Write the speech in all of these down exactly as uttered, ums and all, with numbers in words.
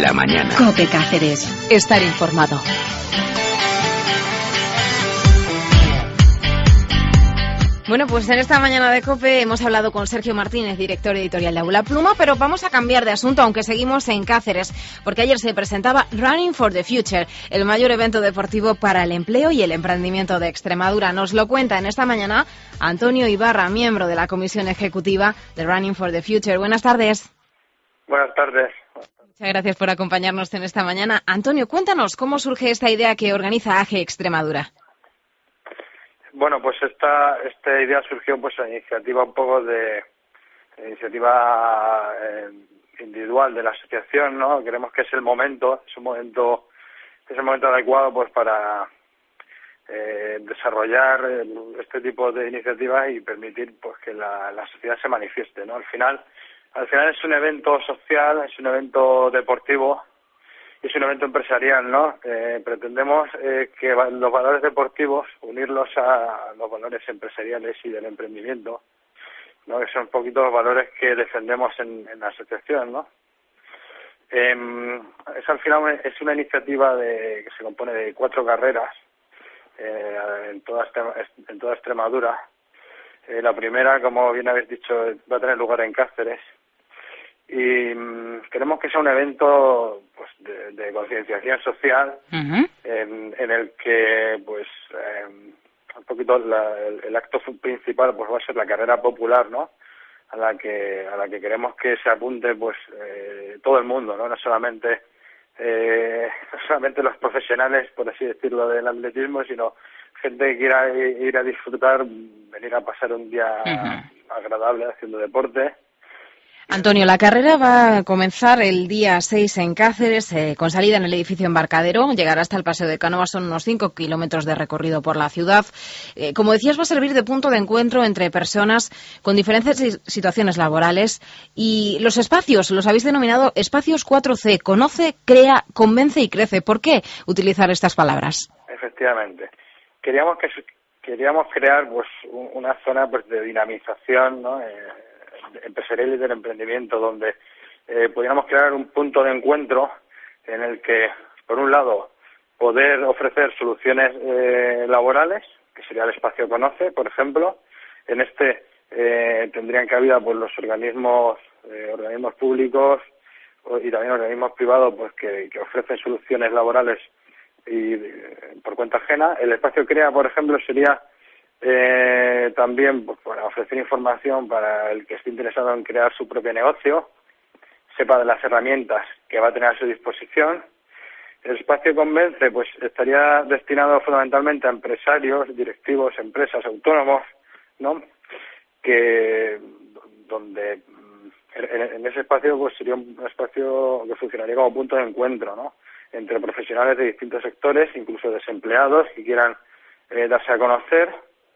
la mañana. COPE Cáceres. Estar informado. Bueno, pues en esta mañana de COPE hemos hablado con Sergio Martínez, director editorial de Aula Pluma, pero vamos a cambiar de asunto, aunque seguimos en Cáceres, porque ayer se presentaba Running for the Future, el mayor evento deportivo para el empleo y el emprendimiento de Extremadura. Nos lo cuenta en esta mañana Antonio Ibarra, miembro de la comisión ejecutiva de Running for the Future. Buenas tardes. Buenas tardes. Muchas gracias por acompañarnos en esta mañana. Antonio, cuéntanos cómo surge esta idea que organiza A G E Extremadura. Bueno, pues esta esta idea surgió pues a iniciativa un poco de, de iniciativa eh, individual de la asociación, ¿no? Creemos que es el momento, es un momento, es el momento adecuado pues para eh, desarrollar el, este tipo de iniciativas y permitir pues que la, la sociedad se manifieste, ¿no? Al final, al final es un evento social, es un evento deportivo. Es un evento empresarial, ¿no? Eh, pretendemos eh, que los valores deportivos, unirlos a los valores empresariales y del emprendimiento, ¿no? Que son un poquito los valores que defendemos en, en la asociación, ¿no? Eh, es al final es una iniciativa de, que se compone de cuatro carreras eh, en toda en toda Extremadura. Eh, la primera, como bien habéis dicho, va a tener lugar en Cáceres. Y mmm, queremos que sea un evento pues de, de concienciación social uh-huh. en, en el que pues eh, un poquito la, el, el acto principal pues va a ser la carrera popular, ¿no? A la que a la que queremos que se apunte pues eh, todo el mundo, no no solamente eh, no solamente los profesionales, por así decirlo, del atletismo, sino gente que quiera ir a disfrutar, venir a pasar un día uh-huh. agradable haciendo deporte. Antonio, la carrera va a comenzar el día seis en Cáceres, eh, con salida en el edificio Embarcadero. Llegará hasta el Paseo de Cánovas, son unos cinco kilómetros de recorrido por la ciudad. Eh, como decías, va a servir de punto de encuentro entre personas con diferentes situaciones laborales. Y los espacios, los habéis denominado espacios cuatro ce. Conoce, crea, convence y crece. ¿Por qué utilizar estas palabras? Efectivamente. Queríamos que queríamos crear pues una zona pues de dinamización, ¿no? Eh, empresarial y del emprendimiento, donde eh, pudiéramos crear un punto de encuentro en el que, por un lado, poder ofrecer soluciones eh, laborales, que sería el espacio Conoce, por ejemplo. En este eh, tendrían cabida pues los organismos eh, organismos públicos y también organismos privados pues que, que ofrecen soluciones laborales y eh, por cuenta ajena. El espacio Crea, por ejemplo, sería Eh, también pues, para ofrecer información para el que esté interesado en crear su propio negocio, sepa de las herramientas que va a tener a su disposición. El espacio Convence pues estaría destinado fundamentalmente a empresarios, directivos, empresas, autónomos, ¿no? Que donde en, en ese espacio pues sería un espacio que funcionaría como punto de encuentro, ¿no? Entre profesionales de distintos sectores, incluso desempleados que quieran eh, darse a conocer.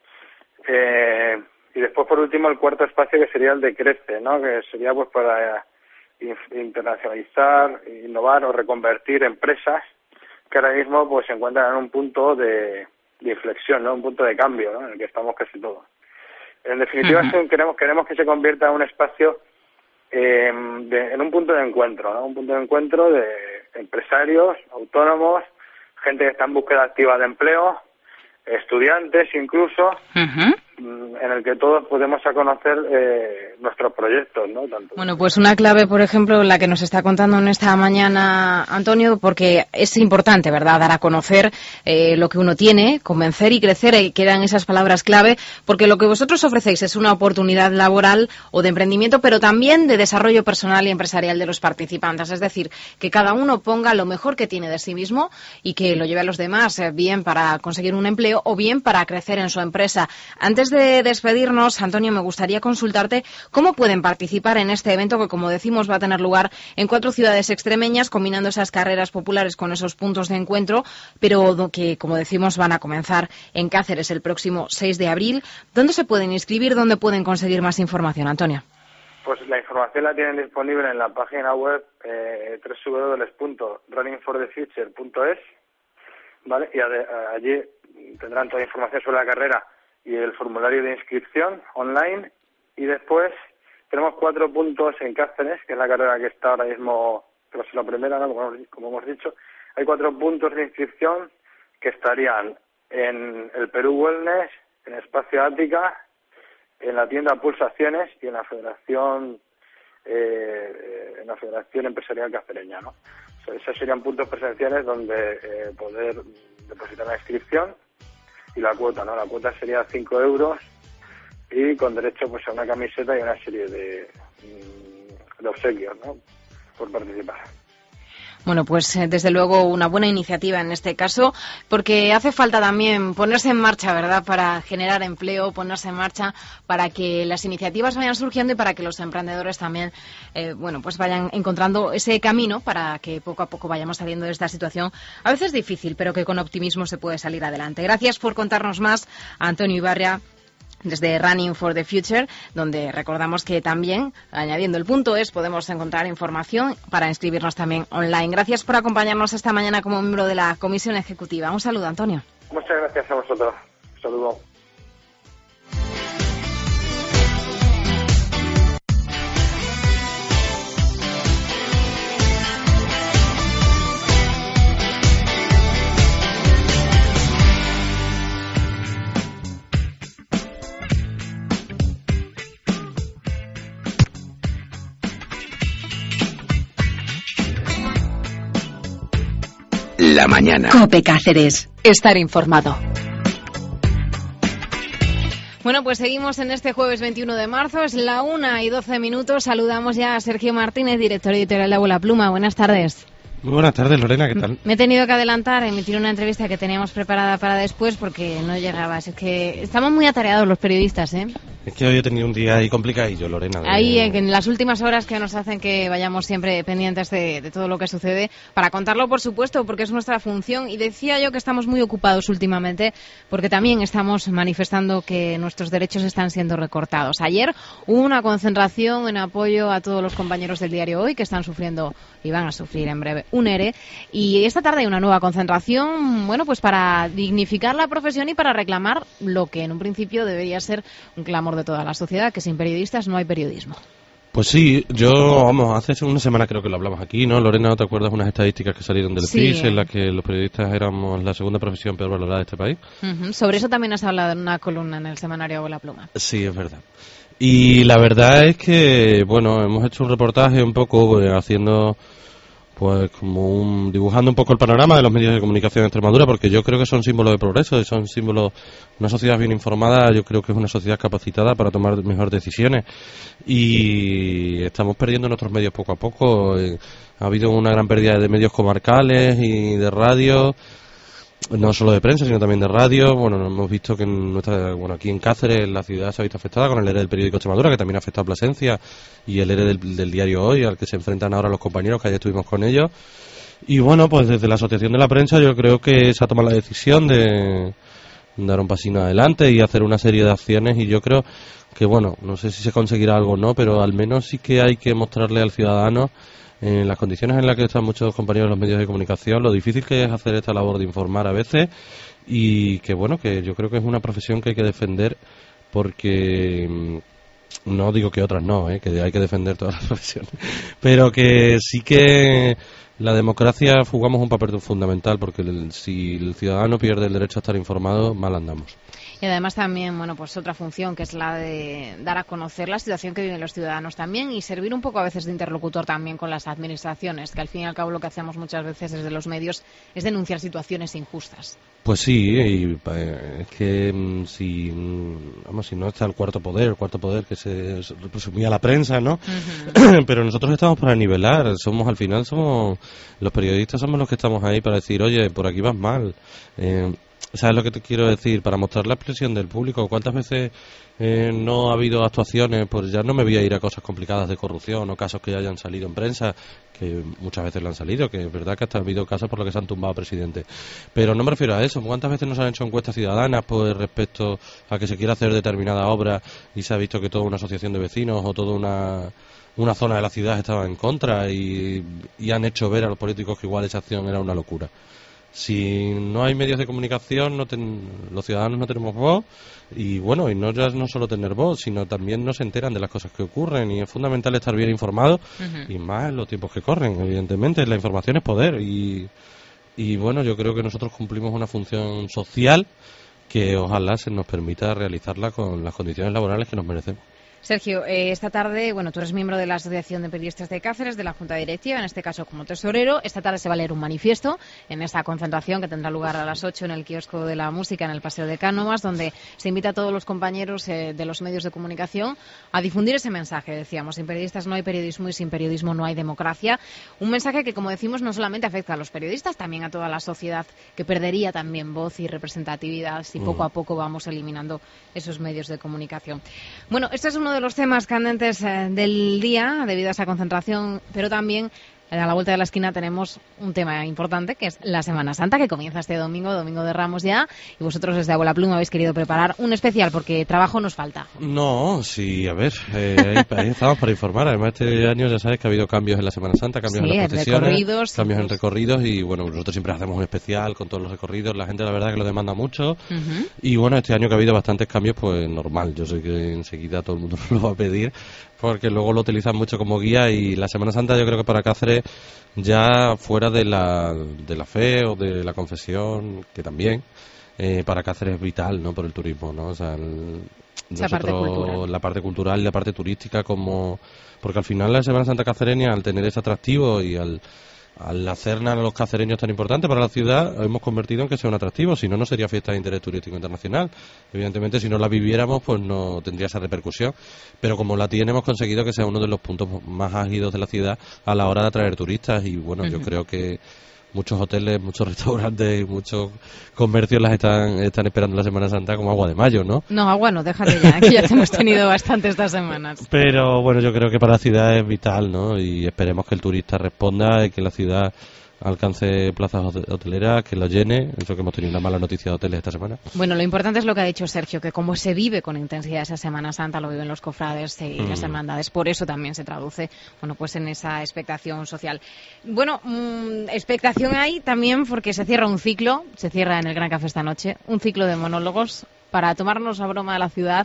Eh, y después, por último, el cuarto espacio, que sería el de Crece, ¿no? Que sería pues para internacionalizar, innovar o reconvertir empresas que ahora mismo pues se encuentran en un punto de, de inflexión, ¿no? Un punto de cambio, ¿no? En el que estamos casi todos. En definitiva, uh-huh. queremos queremos que se convierta en un espacio eh, de, en un punto de encuentro, ¿no? Un punto de encuentro de empresarios, autónomos, gente que está en búsqueda activa de empleo, estudiantes incluso, uh-huh. en el que todos podemos a conocer eh, nuestros proyectos, ¿no? Tanto bueno, pues una clave, por ejemplo, la que nos está contando en esta mañana Antonio, porque es importante, ¿verdad?, dar a conocer eh, lo que uno tiene, convencer y crecer, y que eran esas palabras clave, porque lo que vosotros ofrecéis es una oportunidad laboral o de emprendimiento, pero también de desarrollo personal y empresarial de los participantes, es decir, que cada uno ponga lo mejor que tiene de sí mismo y que lo lleve a los demás, eh, bien para conseguir un empleo o bien para crecer en su empresa. Antes de despedirnos, Antonio, me gustaría consultarte cómo pueden participar en este evento que, como decimos, va a tener lugar en cuatro ciudades extremeñas, combinando esas carreras populares con esos puntos de encuentro, pero que, como decimos, van a comenzar en Cáceres el próximo seis de abril. ¿Dónde se pueden inscribir? ¿Dónde pueden conseguir más información, Antonio? Pues la información la tienen disponible en la página web eh, doble u doble u doble u punto running for the future punto es, ¿vale? Y ade- allí tendrán toda la información sobre la carrera y el formulario de inscripción online. Y después tenemos cuatro puntos en Cáceres, que es la carrera que está ahora mismo pero si la primera, ¿no? como, como hemos dicho, hay cuatro puntos de inscripción que estarían en el Perú Wellness, en Espacio Ática, en la tienda Pulsaciones y en la Federación eh, en la Federación Empresarial Cacereña, ¿no? O sea, esos serían puntos presenciales donde eh, poder depositar la inscripción y la cuota, ¿no? La cuota sería cinco euros y con derecho pues a una camiseta y una serie de, de obsequios, ¿no? Por participar. Bueno, pues desde luego una buena iniciativa en este caso, porque hace falta también ponerse en marcha, ¿verdad?, para generar empleo, ponerse en marcha para que las iniciativas vayan surgiendo y para que los emprendedores también, eh, bueno, pues vayan encontrando ese camino para que poco a poco vayamos saliendo de esta situación, a veces difícil, pero que con optimismo se puede salir adelante. Gracias por contarnos más, Antonio Ibarria, desde Running for the Future, donde recordamos que también, añadiendo el punto es, podemos encontrar información para inscribirnos también online. Gracias por acompañarnos esta mañana como miembro de la Comisión Ejecutiva. Un saludo, Antonio. Muchas gracias a vosotros. Un saludo. La mañana. COPE Cáceres. Estar informado. Bueno, pues seguimos en este jueves veintiuno de marzo, es la una y doce minutos. Saludamos ya a Sergio Martínez, director editorial de Abuela Pluma. Buenas tardes. Muy buenas tardes, Lorena, ¿qué tal? Me he tenido que adelantar, emitir una entrevista que teníamos preparada para después porque no llegabas. Es que estamos muy atareados los periodistas, ¿eh? Es que hoy he tenido un día ahí complicadillo, Lorena. De... Ahí, en las últimas horas que nos hacen que vayamos siempre pendientes de, de todo lo que sucede, para contarlo, por supuesto, porque es nuestra función. Y decía yo que estamos muy ocupados últimamente, porque también estamos manifestando que nuestros derechos están siendo recortados. Ayer hubo una concentración en apoyo a todos los compañeros del diario Hoy, que están sufriendo y van a sufrir en breve un ERE. Y esta tarde hay una nueva concentración, bueno, pues para dignificar la profesión y para reclamar lo que en un principio debería ser un clamor de toda la sociedad, que sin periodistas no hay periodismo. Pues sí, yo, vamos, hace una semana creo que lo hablamos aquí, ¿no? Lorena, ¿no te acuerdas unas estadísticas que salieron del sí. C I S en las que los periodistas éramos la segunda profesión peor valorada de este país? Uh-huh. Sobre eso también has hablado en una columna en el semanario Abuela Pluma. Sí, es verdad. Y la verdad es que, bueno, hemos hecho un reportaje un poco pues, haciendo... pues como un, dibujando un poco el panorama de los medios de comunicación en Extremadura, porque yo creo que son símbolos de progreso y son símbolos, una sociedad bien informada, yo creo que es una sociedad capacitada para tomar mejores decisiones y estamos perdiendo nuestros medios poco a poco. Ha habido una gran pérdida de medios comarcales y de radio, no solo de prensa, sino también de radio. Bueno, hemos visto que en nuestra, bueno, aquí en Cáceres la ciudad se ha visto afectada con el ERE del periódico Extremadura, que también ha afectado a Plasencia, y el ERE del, del diario Hoy, al que se enfrentan ahora los compañeros, que ayer estuvimos con ellos. Y bueno, pues desde la Asociación de la Prensa yo creo que se ha tomado la decisión de dar un pasito adelante y hacer una serie de acciones, y yo creo que, bueno, no sé si se conseguirá algo o no, pero al menos sí que hay que mostrarle al ciudadano, en las condiciones en las que están muchos compañeros de los medios de comunicación, lo difícil que es hacer esta labor de informar a veces, y que bueno, que yo creo que es una profesión que hay que defender, porque no digo que otras no, ¿eh? Que hay que defender todas las profesiones, pero que sí que la democracia jugamos un papel fundamental, porque el, si el ciudadano pierde el derecho a estar informado, mal andamos. Y además también, bueno, pues otra función que es la de dar a conocer la situación que viven los ciudadanos también y servir un poco a veces de interlocutor también con las administraciones, que al fin y al cabo lo que hacemos muchas veces desde los medios es denunciar situaciones injustas. Pues sí, y es que si, vamos, si no está el cuarto poder, el cuarto poder que se presumía la prensa, ¿no? Uh-huh. Pero nosotros estamos para nivelar, somos al final, somos los periodistas, somos los que estamos ahí para decir, oye, por aquí vas mal. Eh, ¿Sabes lo que te quiero decir? Para mostrar la expresión del público. ¿Cuántas veces eh, no ha habido actuaciones? Pues ya no me voy a ir a cosas complicadas de corrupción o casos que ya hayan salido en prensa, que muchas veces lo han salido, que es verdad que hasta ha habido casos por los que se han tumbado presidentes. Pero no me refiero a eso. ¿Cuántas veces nos han hecho encuestas ciudadanas pues respecto a que se quiera hacer determinada obra y se ha visto que toda una asociación de vecinos o toda una... una zona de la ciudad estaba en contra y, y han hecho ver a los políticos que igual esa acción era una locura? Si no hay medios de comunicación, no ten, los ciudadanos no tenemos voz. Y bueno, y no ya no solo tener voz, sino también no se enteran de las cosas que ocurren. Y es fundamental estar bien informado, uh-huh. y más en los tiempos que corren, evidentemente. La información es poder. Y, y bueno, yo creo que nosotros cumplimos una función social que ojalá se nos permita realizarla con las condiciones laborales que nos merecemos. Sergio, eh, esta tarde, bueno, tú eres miembro de la Asociación de Periodistas de Cáceres, de la Junta Directiva, en este caso como tesorero. Esta tarde se va a leer un manifiesto en esta concentración que tendrá lugar a las ocho en el kiosco de la música, en el Paseo de Cánovas, donde se invita a todos los compañeros eh, de los medios de comunicación a difundir ese mensaje. Decíamos, sin periodistas no hay periodismo y sin periodismo no hay democracia. Un mensaje que, como decimos, no solamente afecta a los periodistas, también a toda la sociedad, que perdería también voz y representatividad si poco a poco vamos eliminando esos medios de comunicación. Bueno, este es uno de los temas candentes eh, del día debido a esa concentración, pero también a la vuelta de la esquina tenemos un tema importante, que es la Semana Santa, que comienza este domingo, Domingo de Ramos ya, y vosotros desde Abuela Pluma habéis querido preparar un especial, porque trabajo nos falta. No, sí, a ver, eh, ahí, ahí estamos para informar. Además, este año ya sabes que ha habido cambios en la Semana Santa, cambios sí, en las procesiones, recorridos, cambios sí, en recorridos, y bueno, nosotros siempre hacemos un especial con todos los recorridos. La gente, la verdad, que lo demanda mucho, uh-huh. y bueno, este año que ha habido bastantes cambios, pues normal. Yo sé que enseguida todo el mundo nos lo va a pedir, porque luego lo utilizan mucho como guía, y la Semana Santa yo creo que para Cáceres, ya fuera de la, de la fe o de la confesión, que también, eh, para Cáceres es vital, ¿no?, por el turismo, ¿no? O sea, el, nosotros, parte cultural. la parte cultural y la parte turística, como porque al final la Semana Santa cacereña, al tener ese atractivo y al al hacernos a los cacereños tan importante para la ciudad, hemos convertido en que sea un atractivo. Si no, no sería fiesta de interés turístico internacional. Evidentemente, si no la viviéramos, pues no tendría esa repercusión. Pero como la tiene, hemos conseguido que sea uno de los puntos más ágidos de la ciudad a la hora de atraer turistas. Y bueno, uh-huh. yo creo que muchos hoteles, muchos restaurantes y muchos comercios las están están esperando la Semana Santa como agua de mayo, ¿no? No, agua no, déjate ya, que ya te hemos tenido bastante estas semanas. Pero bueno, yo creo que para la ciudad es vital, ¿no? Y esperemos que el turista responda y que la ciudad alcance plazas hoteleras, que lo llene. Eso, que hemos tenido una mala noticia de hoteles esta semana. Bueno, lo importante es lo que ha dicho Sergio, que como se vive con intensidad esa Semana Santa, lo viven los cofrades y mm. las hermandades, por eso también se traduce, bueno, pues en esa expectación social. Bueno, mmm, expectación hay también porque se cierra un ciclo, se cierra en el Gran Café esta noche, un ciclo de monólogos para tomarnos a broma de la ciudad.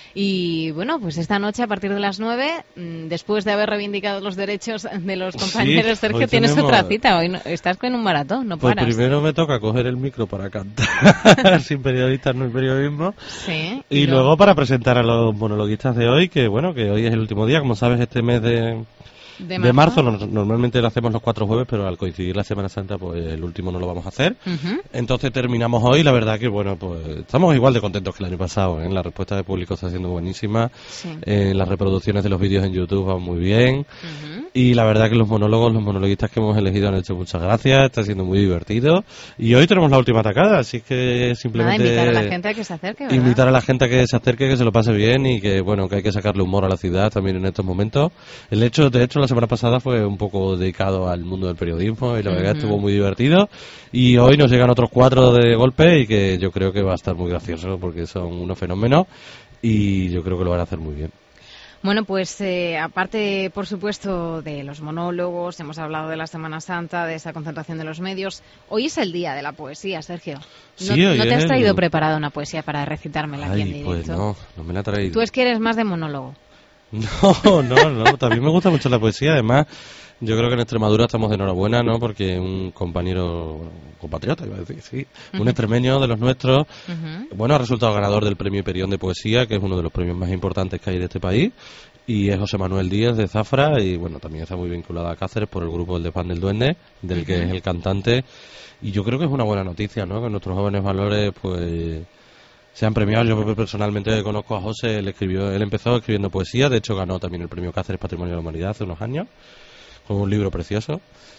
Y bueno, pues esta noche a partir de las nueve, después de haber reivindicado los derechos de los compañeros, sí, Sergio, tienes tenemos... otra cita. Hoy no, estás con un maratón, no pues paras. Pues primero me toca coger el micro para cantar sin periodistas no hay periodismo. Sí. Y, y luego... luego para presentar a los monologuistas de hoy, que bueno, que hoy es el último día, como sabes, este mes de... De marzo, de marzo no, normalmente lo hacemos los cuatro jueves, pero al coincidir la Semana Santa, pues el último no lo vamos a hacer. Uh-huh. Entonces terminamos hoy. La verdad que, bueno, pues estamos igual de contentos que el año pasado, ¿eh? La respuesta del público está siendo buenísima. Sí. Eh, las reproducciones de los vídeos en YouTube van muy bien. Uh-huh. Y la verdad que los monólogos, los monologuistas que hemos elegido han hecho muchas gracias. Está siendo muy divertido. Y hoy tenemos la última atacada, así que simplemente... Nada, invitar a la gente a que se acerque, ¿verdad? Invitar a la gente a que se acerque, que se lo pase bien y que, bueno, que hay que sacarle humor a la ciudad también en estos momentos. El hecho, de hecho, la semana pasada fue un poco dedicado al mundo del periodismo y la verdad uh-huh. estuvo muy divertido, y hoy nos llegan otros cuatro de golpe y que yo creo que va a estar muy gracioso porque son unos fenómenos y yo creo que lo van a hacer muy bien. Bueno, pues eh, aparte, por supuesto, de los monólogos, hemos hablado de la Semana Santa, de esa concentración de los medios. Hoy es el día de la poesía, Sergio. ¿No, sí, hoy ¿no te has traído el... preparada una poesía para recitármela Ay, aquí en directo? Pues no, no me la he traído. Tú es que eres más de monólogo. No, no, no, también me gusta mucho la poesía. Además, yo creo que en Extremadura estamos de enhorabuena, ¿no? Porque un compañero, bueno, un compatriota, iba a decir, sí, uh-huh. un extremeño de los nuestros, uh-huh. bueno, ha resultado ganador del Premio Hiperión de Poesía, que es uno de los premios más importantes que hay de este país, y es José Manuel Díaz de Zafra, y bueno, también está muy vinculado a Cáceres por el grupo El Desván del Duende, del uh-huh. que es el cantante, y yo creo que es una buena noticia, ¿no? Que nuestros jóvenes valores, pues... se han premiado. Yo personalmente conozco a José, él escribió, él empezó escribiendo poesía, de hecho ganó también el premio Cáceres Patrimonio de la Humanidad hace unos años, con un libro precioso,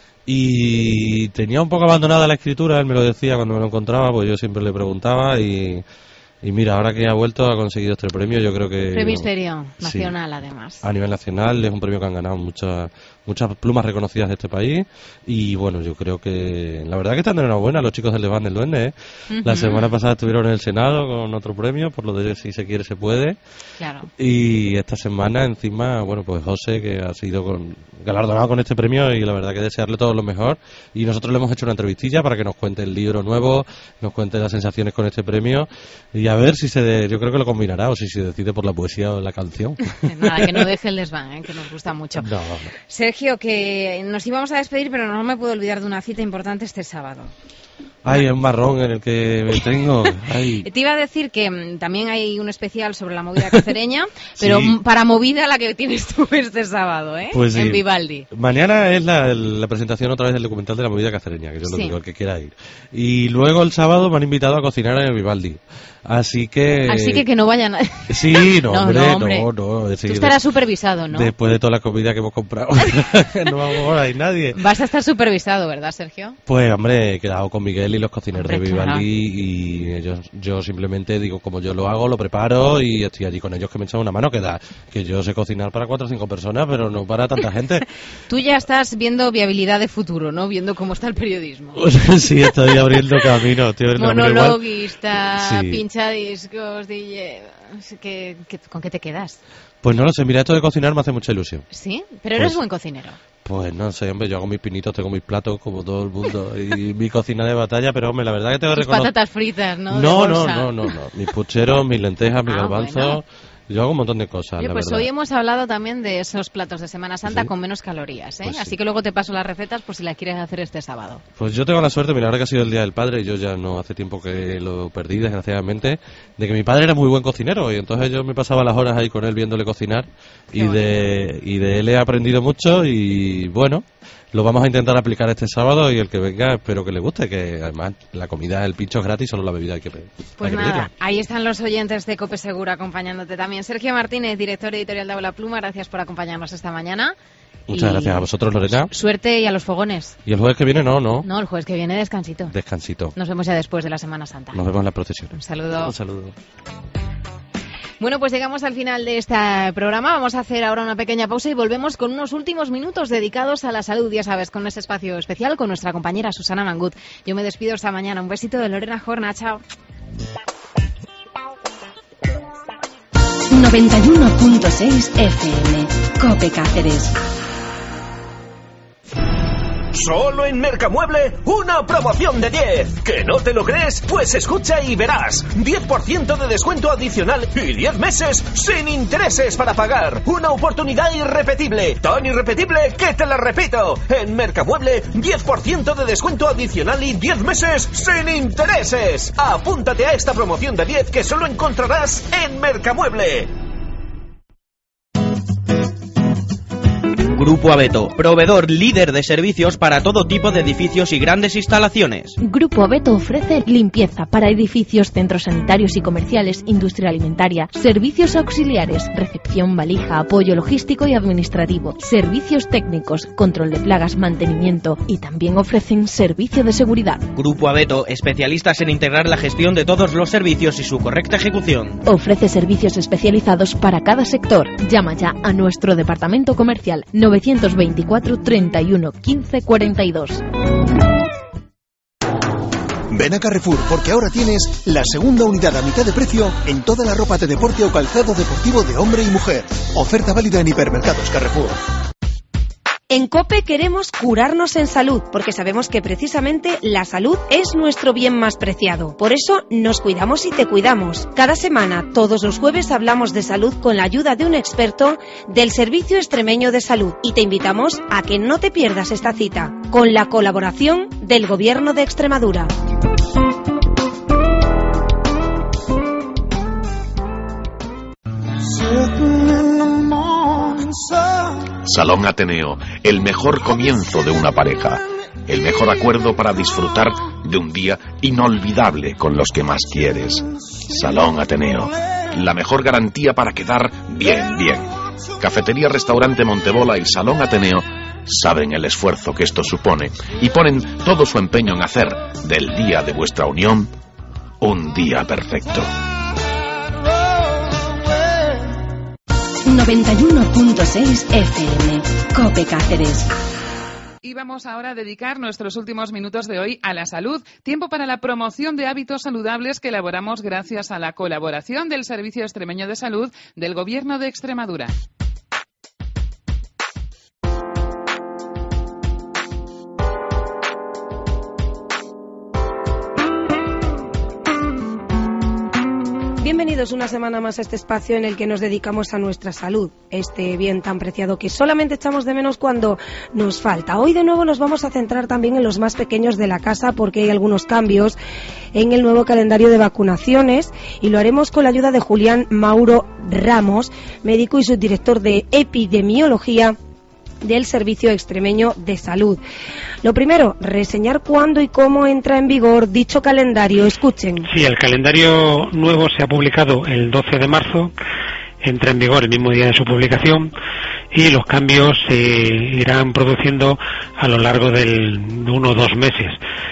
y tenía un poco abandonada la escritura, él me lo decía cuando me lo encontraba, pues yo siempre le preguntaba, y, y mira, ahora que ha vuelto, ha conseguido este premio, yo creo que... Premio Hiperión, nacional, sí, además. A nivel nacional, es un premio que han ganado muchas muchas plumas reconocidas de este país. Y bueno, yo creo que la verdad que están de enhorabuena los chicos del Levante del Duende, ¿eh? Uh-huh. La semana pasada estuvieron en el Senado con otro premio, por lo de si se quiere se puede. Claro. Y esta semana encima, bueno, pues José, que ha sido con, galardonado con este premio, y la verdad que desearle todo lo mejor. Y nosotros le hemos hecho una entrevistilla para que nos cuente el libro nuevo, nos cuente las sensaciones con este premio, y a ver si se de, yo creo que lo combinará, o si se decide por la poesía o la canción. Nada, que no deje el desván, ¿eh? Que nos gusta mucho. No, no. Sergio, que nos íbamos a despedir, pero no me puedo olvidar de una cita importante este sábado. Ay, un marrón en el que me tengo. Ay. Te iba a decir que m, también hay un especial sobre la movida cacereña, pero sí. m, para movida la que tienes tú este sábado, ¿eh? Pues sí. En Vivaldi. Mañana es la, la presentación otra vez del documental de la movida cacereña, que yo lo sí. digo, el que quiera ir. Y luego el sábado me han invitado a cocinar en el Vivaldi. Así que... Así que que no vayan a... Sí, no, no, hombre, no, hombre. no, no. Es Tú decir, estarás supervisado, ¿no? Después de toda la comida que hemos comprado. No vamos a ir nadie. Vas a estar supervisado, ¿verdad, Sergio? Pues, hombre, he quedado con Miguel y los cocineros hombre, de Vivaldi, claro. y ellos, yo simplemente digo, como yo lo hago, lo preparo y estoy allí con ellos, que me echan una mano, que da, que yo sé cocinar para cuatro o cinco personas, pero no para tanta gente. Tú ya estás viendo viabilidad de futuro, ¿no? Viendo cómo está el periodismo. Sí, estoy abriendo camino. Estoy abriendo Monologuista, camino igual. Sí. pincha discos, D J... ¿Qué, qué, ¿Con qué te quedas? Pues no lo sé, mira, esto de cocinar me hace mucha ilusión. ¿Sí? Pero eres pues, buen cocinero. Pues no sé, hombre, yo hago mis pinitos, tengo mis platos como todo el mundo y mi cocina de batalla, pero hombre, la verdad que tengo que Tus reconocer... patatas fritas, ¿no? No, no, no, no, no, mis pucheros, mis lentejas, mis ah, garbanzos... Bueno. Yo hago un montón de cosas, Oye, la pues verdad. hoy hemos hablado también de esos platos de Semana Santa ¿Sí? con menos calorías, ¿eh? Pues sí. Así que luego te paso las recetas por si las quieres hacer este sábado. Pues yo tengo la suerte, mira, ahora que ha sido el Día del Padre, y yo ya no hace tiempo que lo perdí, desgraciadamente, de que mi padre era muy buen cocinero, y entonces yo me pasaba las horas ahí con él viéndole cocinar, y de, y de él he aprendido mucho, y bueno... Lo vamos a intentar aplicar este sábado, y el que venga espero que le guste, que además la comida, el pincho es gratis, solo la bebida hay que pedir. Pues hay que nada, pedirla. ahí están los oyentes de Cope Segura acompañándote también. Sergio Martínez, director editorial de Habla Pluma, gracias por acompañarnos esta mañana. Muchas y gracias a vosotros, Lorena. Suerte y a los fogones. Y el jueves que viene no, no. No, el jueves que viene descansito. Descansito. Nos vemos ya después de la Semana Santa. Nos vemos en la procesión. Un saludo. Un saludo. Bueno, pues llegamos al final de este programa. Vamos a hacer ahora una pequeña pausa y volvemos con unos últimos minutos dedicados a la salud, ya sabes, con ese espacio especial con nuestra compañera Susana Mangut. Yo me despido esta mañana. Un besito de Lorena Jorna. Chao. noventa y uno punto seis F M. Cope Cáceres. Solo en Mercamueble, una promoción de diez. ¿Que no te lo crees? Pues escucha y verás. diez por ciento de descuento adicional y diez meses sin intereses para pagar. Una oportunidad irrepetible. Tan irrepetible que te la repito. En Mercamueble, diez por ciento de descuento adicional y diez meses sin intereses. Apúntate a esta promoción de diez que solo encontrarás en Mercamueble. Grupo Abeto, proveedor líder de servicios para todo tipo de edificios y grandes instalaciones. Grupo Abeto ofrece limpieza para edificios, centros sanitarios y comerciales, industria alimentaria, servicios auxiliares, recepción, valija, apoyo logístico y administrativo, servicios técnicos, control de plagas, mantenimiento y también ofrecen servicio de seguridad. Grupo Abeto, especialistas en integrar la gestión de todos los servicios y su correcta ejecución. Ofrece servicios especializados para cada sector. Llama ya a nuestro departamento comercial novecientos veinticuatro, treinta y uno, quince, cuarenta y dos. Ven a Carrefour porque ahora tienes la segunda unidad a mitad de precio en toda la ropa de deporte o calzado deportivo de hombre y mujer. Oferta válida en hipermercados Carrefour. En COPE queremos curarnos en salud, porque sabemos que precisamente la salud es nuestro bien más preciado. Por eso nos cuidamos y te cuidamos. Cada semana, todos los jueves, hablamos de salud con la ayuda de un experto del Servicio Extremeño de Salud. Y te invitamos a que no te pierdas esta cita, con la colaboración del Gobierno de Extremadura. Salón Ateneo, el mejor comienzo de una pareja, el mejor acuerdo para disfrutar de un día inolvidable con los que más quieres. Salón Ateneo, la mejor garantía para quedar bien, bien. Cafetería Restaurante Montebola y Salón Ateneo saben el esfuerzo que esto supone y ponen todo su empeño en hacer del día de vuestra unión un día perfecto. noventa y uno punto seis F M. COPE Cáceres. Y vamos ahora a dedicar nuestros últimos minutos de hoy a la salud. Tiempo para la promoción de hábitos saludables que elaboramos gracias a la colaboración del Servicio Extremeño de Salud del Gobierno de Extremadura. Bienvenidos una semana más a este espacio en el que nos dedicamos a nuestra salud, este bien tan preciado que solamente echamos de menos cuando nos falta. Hoy de nuevo nos vamos a centrar también en los más pequeños de la casa porque hay algunos cambios en el nuevo calendario de vacunaciones y lo haremos con la ayuda de Julián Mauro Ramos, médico y subdirector de epidemiología del Servicio Extremeño de Salud. Lo primero, reseñar cuándo y cómo entra en vigor dicho calendario. Escuchen. Sí, el calendario nuevo se ha publicado el doce de marzo, entra en vigor el mismo día de su publicación y los cambios se irán produciendo a lo largo del de uno o dos meses.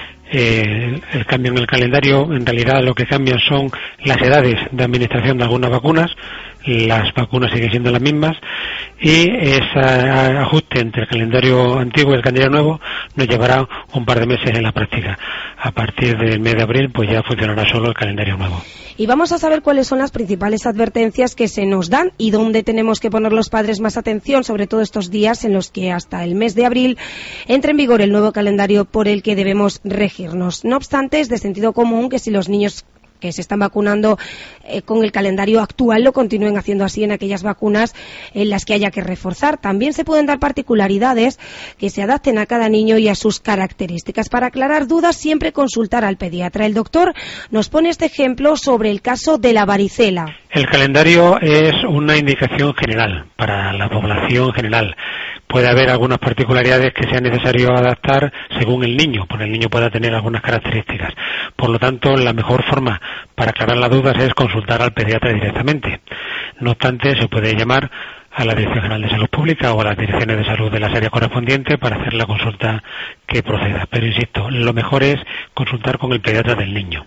Eh, el cambio en el calendario, en realidad lo que cambian son las edades de administración de algunas vacunas. Las vacunas siguen siendo las mismas y ese ajuste entre el calendario antiguo y el calendario nuevo nos llevará un par de meses en la práctica. A partir del mes de abril pues ya funcionará solo el calendario nuevo. Y vamos a saber cuáles son las principales advertencias que se nos dan y dónde tenemos que poner los padres más atención, sobre todo estos días en los que hasta el mes de abril entra en vigor el nuevo calendario por el que debemos regirnos. No obstante, es de sentido común que si los niños que se están vacunando eh, con el calendario actual lo continúen haciendo así en aquellas vacunas en las que haya que reforzar. También se pueden dar particularidades que se adapten a cada niño y a sus características. Para aclarar dudas, siempre consultar al pediatra. El doctor nos pone este ejemplo sobre el caso de la varicela. El calendario es una indicación general para la población general. Puede haber algunas particularidades que sea necesario adaptar según el niño, porque el niño pueda tener algunas características. Por lo tanto, la mejor forma para aclarar las dudas es consultar al pediatra directamente. No obstante, se puede llamar a la Dirección General de Salud Pública o a las direcciones de salud de las áreas correspondientes para hacer la consulta que proceda. Pero insisto, lo mejor es consultar con el pediatra del niño.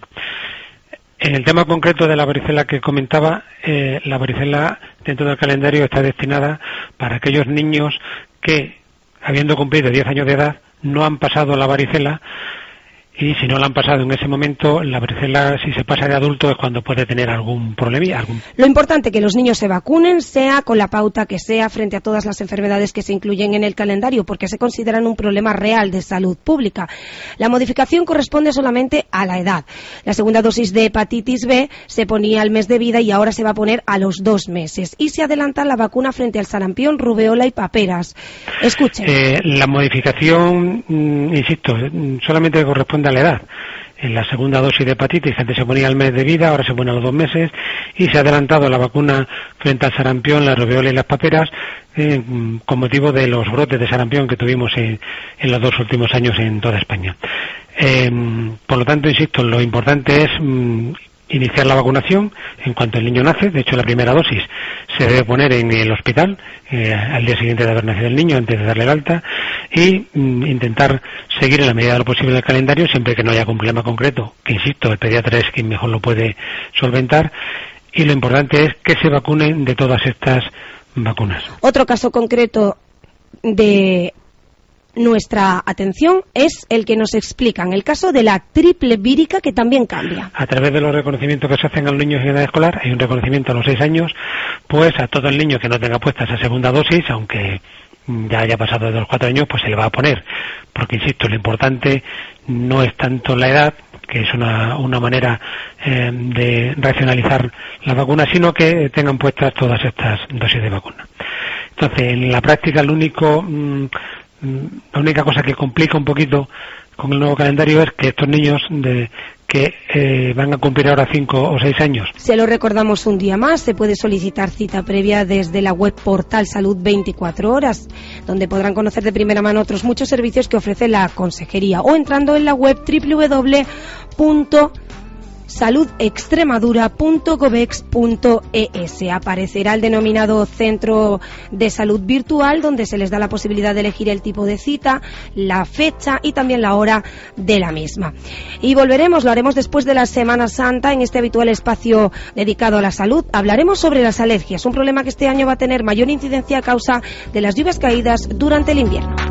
En el tema concreto de la varicela que comentaba, eh, la varicela dentro del calendario está destinada para aquellos niños que, habiendo cumplido diez años de edad, no han pasado la varicela y si no la han pasado en ese momento, la varicela, si se pasa de adulto, es cuando puede tener algún problema. Algún... Lo importante es que los niños se vacunen, sea con la pauta que sea, frente a todas las enfermedades que se incluyen en el calendario, porque se consideran un problema real de salud pública. La modificación corresponde solamente a la edad. La segunda dosis de hepatitis B se ponía al mes de vida y ahora se va a poner a los dos meses. Y se adelanta la vacuna frente al sarampión, rubeola y paperas. Escuchen. Eh, la modificación, mm, insisto, solamente corresponde a la edad. En la segunda dosis de hepatitis, antes se ponía al mes de vida, ahora se pone a los dos meses, y se ha adelantado la vacuna frente al sarampión, la rubeola y las paperas, eh, con motivo de los brotes de sarampión que tuvimos en, en los dos últimos años en toda España. Eh, por lo tanto, insisto, lo importante es mm, iniciar la vacunación en cuanto el niño nace. De hecho, la primera dosis se debe poner en el hospital eh, al día siguiente de haber nacido el niño, antes de darle el alta, y mm, intentar seguir en la medida de lo posible el calendario, siempre que no haya algún problema concreto, que insisto, el pediatra es quien mejor lo puede solventar, y lo importante es que se vacunen de todas estas vacunas. Otro caso concreto de nuestra atención es el que nos explican, el caso de la triple vírica, que también cambia. A través de los reconocimientos que se hacen a los niños en edad escolar, hay un reconocimiento a los seis años, pues a todo el niño que no tenga puesta esa segunda dosis, aunque ya haya pasado de los cuatro años, pues se le va a poner, porque insisto, lo importante no es tanto la edad, que es una, una manera eh, de racionalizar la vacuna, sino que tengan puestas todas estas dosis de vacuna. Entonces, en la práctica, lo único, mmm, la única cosa que complica un poquito con el nuevo calendario es que estos niños de que eh, van a cumplir ahora cinco o seis años. Se lo recordamos un día más, se puede solicitar cita previa desde la web portal Salud veinticuatro horas, donde podrán conocer de primera mano otros muchos servicios que ofrece la consejería, o entrando en la web doble u doble u doble u punto salud extremadura punto govex punto es. Aparecerá el denominado centro de salud virtual, donde se les da la posibilidad de elegir el tipo de cita, la fecha y también la hora de la misma. Y volveremos, lo haremos después de la Semana Santa, en este habitual espacio dedicado a la salud. Hablaremos sobre las alergias, un problema que este año va a tener mayor incidencia a causa de las lluvias caídas durante el invierno.